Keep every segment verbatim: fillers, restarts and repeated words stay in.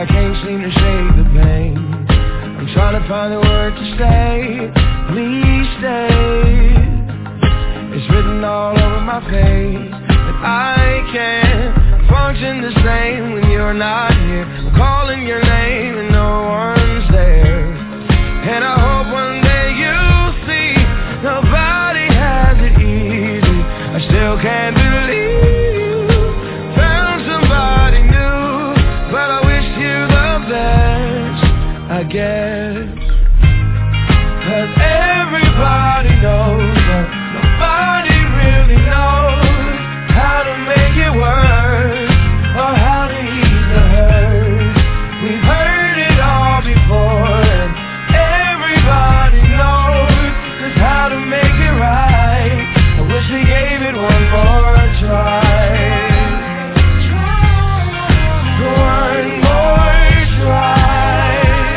I can't seem to shake the pain. I'm trying to find the words to say, please stay. It's written all over my face that I can't function the same when you're not here. I'm calling your name and no one's there. And I hope one day you'll see nobody has it easy. I still can't believe you found somebody new, but I wish you the best, I guess. Cause everybody knows that nobody really knows how to make it work or how to ease the hurt. We've heard it all before, and everybody knows just how to make it right. I wish we gave it one more try. One more try.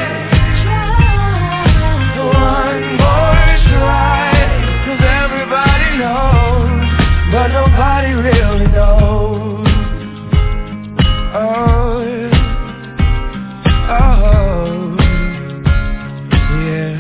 One more try. Cause everybody knows, but nobody really knows. Oh, oh, yeah.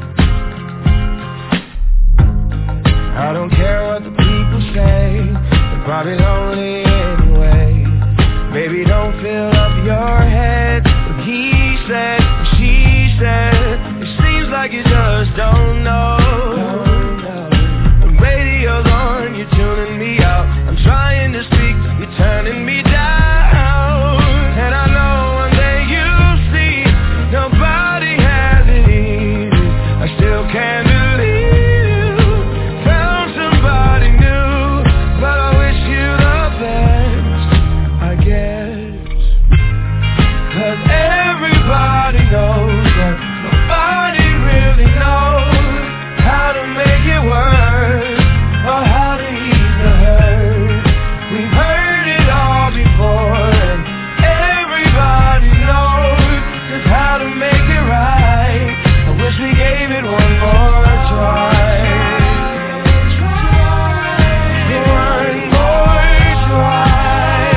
I don't care what the people say, they're probably lonely anyway. Baby, don't fill up your head with he said, she said. It seems like you just don't know. The radio's on, you're tuning me out. I'm trying to speak, you're turning me down. And I know one day you'll see nobody has it easy. I still can't believe you found somebody new, but I wish you the best, I guess. Cause everybody knows that nobody really knows how to make it work or how to ease the hurt. We've heard it all before, and everybody knows just how to make it right. I wish we gave it one more try. One more try.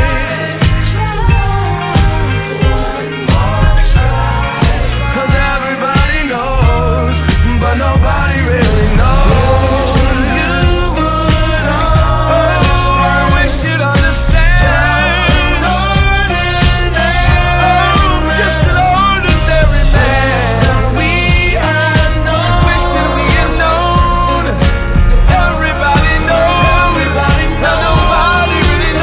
Cause everybody knows, but nobody really knows. Oh, I wish you'd understand. Oh, just an ordinary man. We had known. Wish that we had known. Everybody knows, but nobody really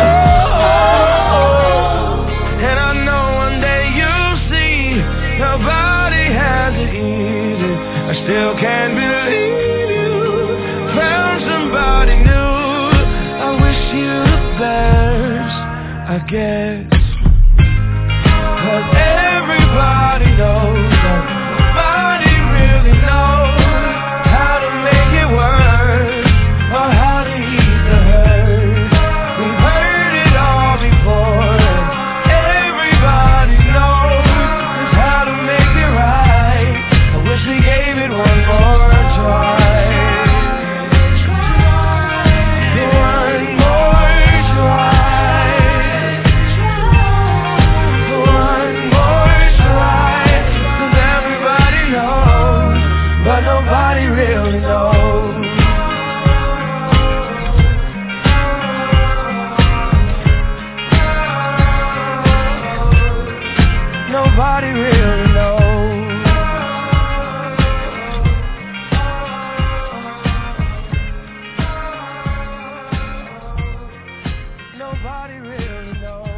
knows. And I know one day you'll see nobody has it easy. I still can't believe you found somebody new. I wish you the best, I guess. Cause everybody knows that nobody really knows how to make it work or how to ease the hurt. We've heard it all before, and everybody knows just how to make it right. I wish we gave it one more try. One more try. One more try. Cause everybody knows, but nobody really knows. Nobody really knows. Nobody really knows.